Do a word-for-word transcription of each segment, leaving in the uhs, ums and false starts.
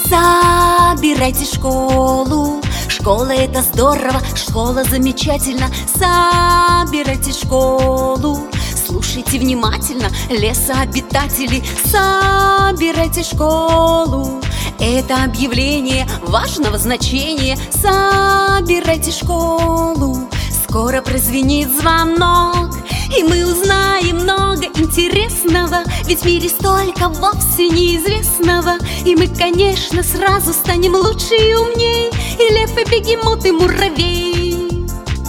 Собирайте школу, школа — это здорово, школа замечательно. Собирайте школу, слушайте внимательно, лесообитатели. Собирайте школу, это объявление важного значения. Собирайте школу, скоро прозвенит звонок, и мы узнаем много интересного. Ведь в мире столько вовсе неизвестного. И мы, конечно, сразу станем лучше и умней, и лев, и бегемот, и муравей.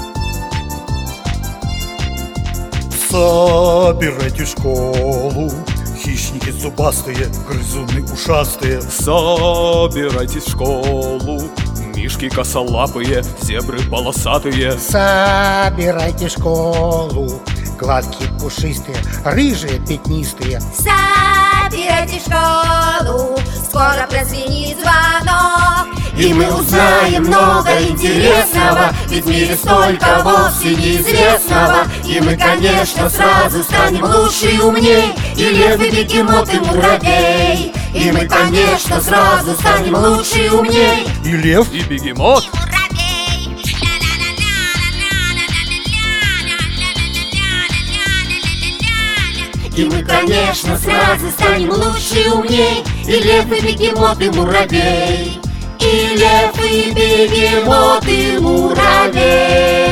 Собирайте школу, хищники зубастые, грызуны ушастые. Собирайтесь в школу, мишки косолапые, зебры полосатые. Собирайте школу, гладкие пушистые, рыжие пятнистые. Собирайте школу, скоро прозвенит звонок, и мы узнаем много интересного. Ведь в мире столько вовсе неизвестного. И мы, конечно, сразу станем лучше и умней, и лев, и бегемот, и муравей. И мы, конечно, сразу станем лучше и умней, и лев, и бегемот, и мы, конечно, сразу станем лучше и умней, и лев, и бегемот, и муравей. И лев, и бегемот, и муравей.